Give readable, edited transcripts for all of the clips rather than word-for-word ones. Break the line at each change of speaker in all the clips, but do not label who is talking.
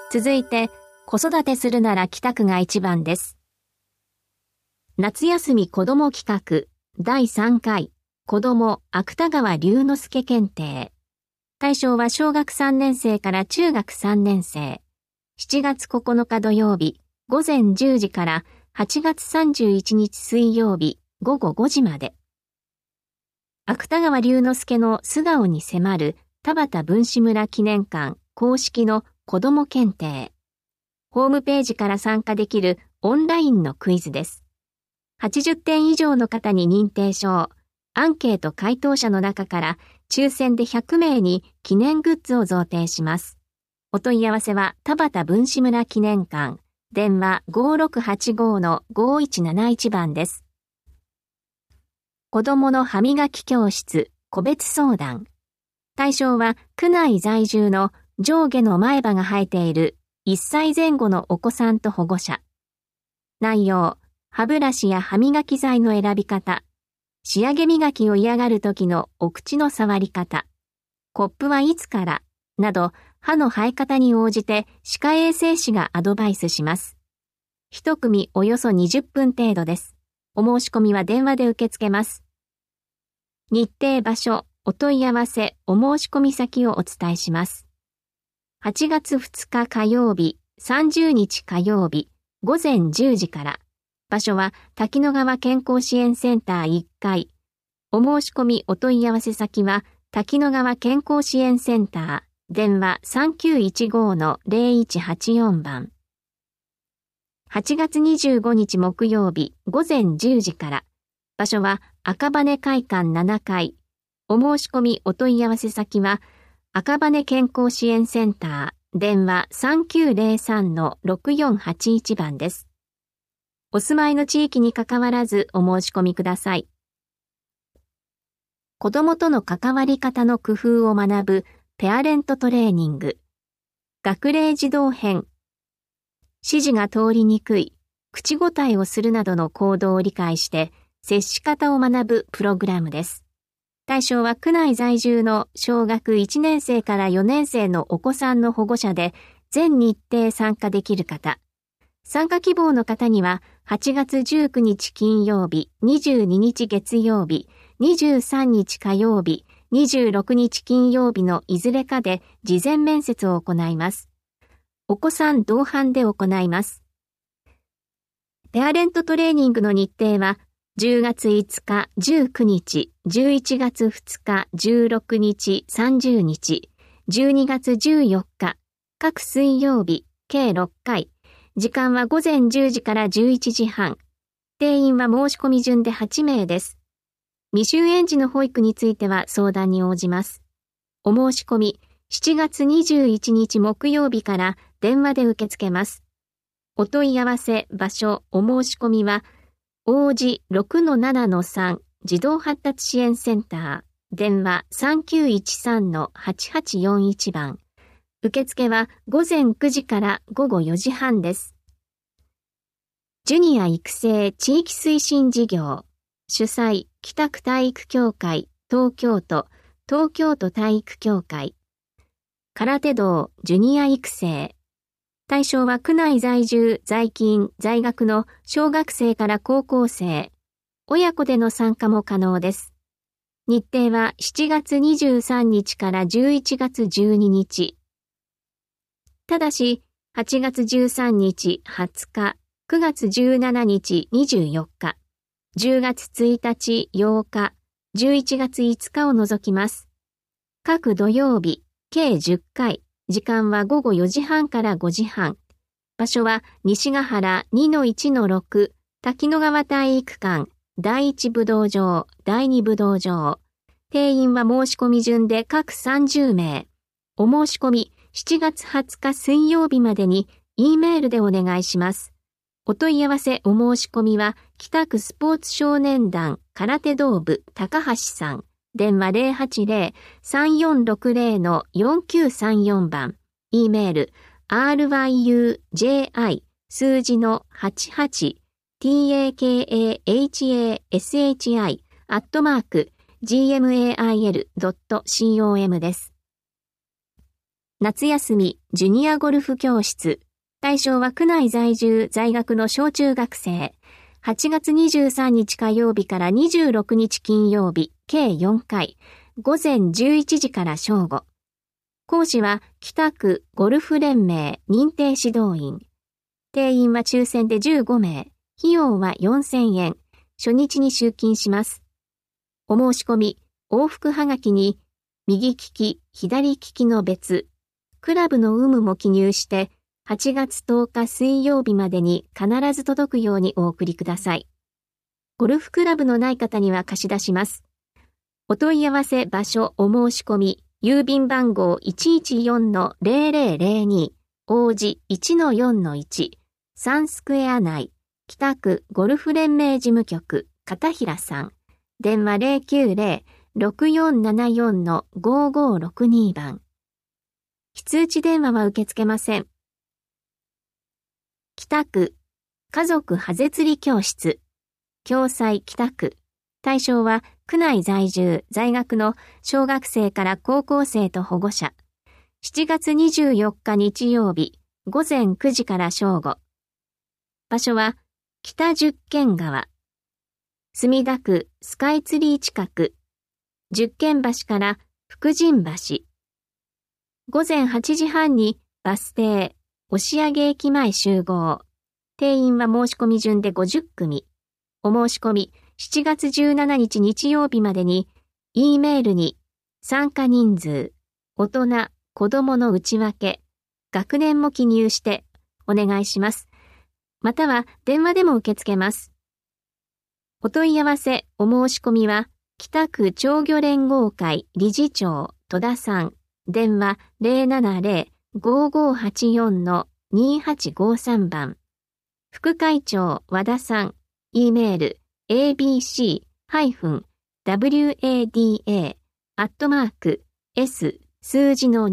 続いて、子育てするなら北区が一番です。夏休み子ども企画第3回子ども芥川龍之介検定。対象は小学3年生から中学3年生。7月9日土曜日午前10時から8月31日水曜日午後5時まで。芥川龍之介の素顔に迫る田端文士村記念館公式の子ども検定。ホームページから参加できるオンラインのクイズです。80点以上の方に認定証、アンケート回答者の中から抽選で100名に記念グッズを贈呈します。お問い合わせは田端文士村記念館、電話 5685-5171 番です。子どもの歯磨き教室、個別相談。対象は区内在住の上下の前歯が生えている1歳前後のお子さんと保護者。内容、歯ブラシや歯磨き剤の選び方、仕上げ磨きを嫌がる時のお口の触り方、コップはいつから、など歯の生え方に応じて歯科衛生士がアドバイスします。一組およそ20分程度です。お申し込みは電話で受け付けます。日程場所、お問い合わせ、お申し込み先をお伝えします。8月2日火曜日、30日火曜日、午前10時から。場所は滝野川健康支援センター1階。お申し込みお問い合わせ先は滝野川健康支援センター、電話 3915-0184 番。8月25日木曜日、午前10時から。場所は赤羽会館7階。お申し込みお問い合わせ先は赤羽健康支援センター、電話 3903-6481 番です。お住まいの地域にかかわらずお申し込みください。子どもとの関わり方の工夫を学ぶペアレントトレーニング。学齢児童編。指示が通りにくい、口答えをするなどの行動を理解して接し方を学ぶプログラムです。対象は区内在住の小学1年生から4年生のお子さんの保護者で全日程参加できる方。参加希望の方には8月19日金曜日、22日月曜日、23日火曜日、26日金曜日のいずれかで事前面接を行います。お子さん同伴で行います。ペアレントトレーニングの日程は10月5日、19日、11月2日、16日、30日、12月14日、各水曜日、計6回。時間は午前10時から11時半。定員は申し込み順で8名です。未就園児の保育については相談に応じます。お申し込み、7月21日木曜日から電話で受け付けます。お問い合わせ、場所、お申し込みは、王子 6-7-3 児童発達支援センター、電話 3913-8841 番。受付は午前9時から午後4時半です。ジュニア育成地域推進事業。主催、北区体育協会、東京都体育協会。空手道ジュニア育成。対象は区内在住、在勤、在学の小学生から高校生。親子での参加も可能です。日程は7月23日から11月12日。ただし、8月13日20日、9月17日24日、10月1日8日、11月5日を除きます。各土曜日、計10回。時間は午後4時半から5時半。場所は西ヶ原 2-1-6 滝野川体育館第1武道場、第2武道場。定員は申し込み順で各30名。お申し込み7月20日水曜日までに E メールでお願いします。お問い合わせお申し込みは北区スポーツ少年団空手道部高橋さん。電話 080-3460-4934 番。E メール、ryuji 数字の88 takahashi@gmail.com です。 夏休みジュニアゴルフ教室。対象は区内在住在学の小中学生。8月23日火曜日から26日金曜日、計4回。午前11時から正午。講師は北区ゴルフ連盟認定指導員。定員は抽選で15名。費用は4000円。初日に集金します。お申し込み、往復はがきに、右利き、左利きの別、クラブの有無も記入して、8月10日水曜日までに必ず届くようにお送りください。ゴルフクラブのない方には貸し出します。お問い合わせ場所お申し込み、郵便番号 114-0002 王子 1-4-1 サンスクエア内北区ゴルフ連盟事務局片平さん。電話 090-6474-5562 番。非通知電話は受け付けません。北区家族ハゼ釣り教室。共済北区。対象は区内在住在学の小学生から高校生と保護者。7月24日日曜日午前9時から正午。場所は北十間川。墨田区スカイツリー近く。十間橋から福神橋。午前8時半にバス停押上駅前集合。定員は申し込み順で50組。お申し込み7月17日日曜日までに E メールに参加人数、大人、子供の内訳、学年も記入してお願いします。または電話でも受け付けます。お問い合わせ、お申し込みは北区鳥魚連合会理事長戸田さん。電話 070-5584-2853 番。副会長和田さん。E メール abc-wada@s 数字の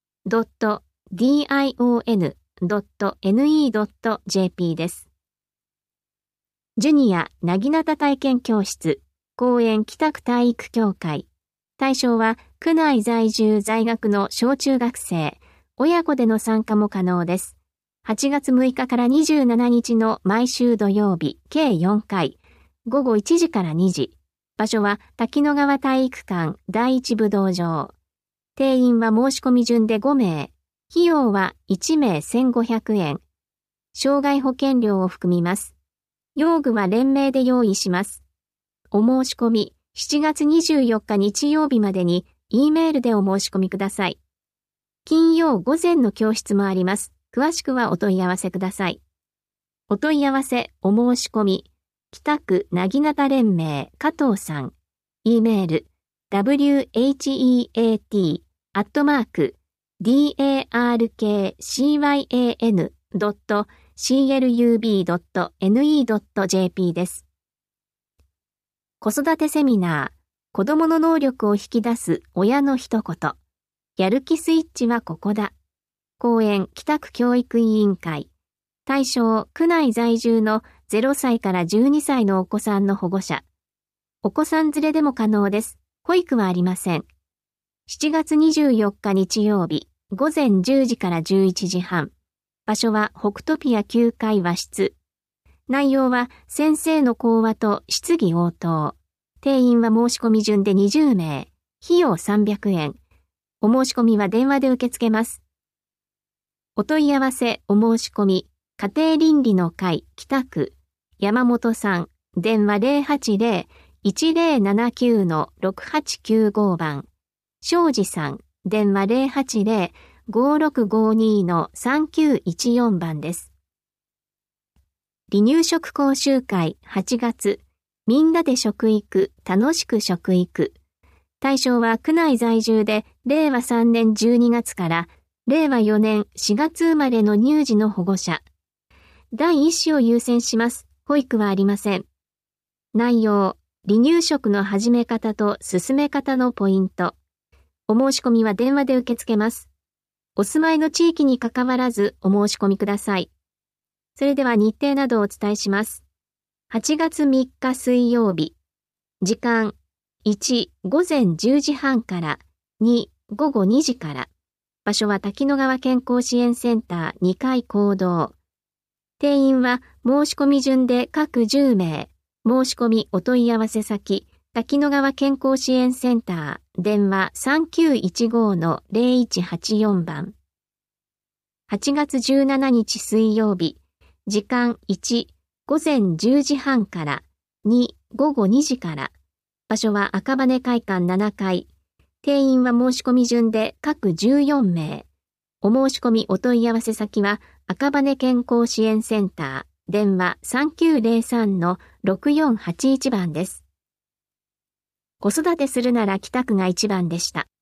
2.dion.ne.jp です。ジュニアなぎなた体験教室公園北区体育協会。対象は区内在住在学の小中学生、親子での参加も可能です。8月6日から27日の毎週土曜日、計4回、午後1時から2時。場所は滝野川体育館第一武道場。定員は申し込み順で5名。費用は1名1500円。障害保険料を含みます。用具は連名で用意します。お申し込み、7月24日日曜日までに E メールでお申し込みください。金曜午前の教室もあります。詳しくはお問い合わせください。お問い合わせ、お申し込み、北区なぎなた連盟加藤さん。E メール、wheat@darkcyan.club.ne.jp です。子育てセミナー、子供の能力を引き出す親の一言。やる気スイッチはここだ。公園北区教育委員会。対象、区内在住の0歳から12歳のお子さんの保護者。お子さん連れでも可能です。保育はありません。7月24日日曜日、午前10時から11時半。場所は北トピア9階和室。内容は先生の講話と質疑応答。定員は申し込み順で20名。費用300円。お申し込みは電話で受け付けます。お問い合わせ、お申し込み、家庭倫理の会北区、山本さん、電話 080-1079-6895 番。庄司さん、電話 080-5652-3914 番です。離乳食講習会8月、みんなで食育、楽しく食育。対象は区内在住で、令和3年12月から、令和4年4月生まれの乳児の保護者。第一子を優先します。保育はありません。内容、離乳食の始め方と進め方のポイント。お申し込みは電話で受け付けます。お住まいの地域にかかわらずお申し込みください。それでは日程などをお伝えします。8月3日水曜日。時間、1、午前10時半から、2、午後2時から。 場所は滝野川健康支援センター2階講堂。定員は申し込み順で各10名。申し込みお問い合わせ先、滝野川健康支援センター、電話 3915-0184 番。8月17日水曜日、時間1、午前10時半から2、午後2時から。場所は赤羽会館7階。定員は申し込み順で各14名。お申し込みお問い合わせ先は赤羽健康支援センター、電話 3903-6481 番です。子育てするなら北区が1番でした。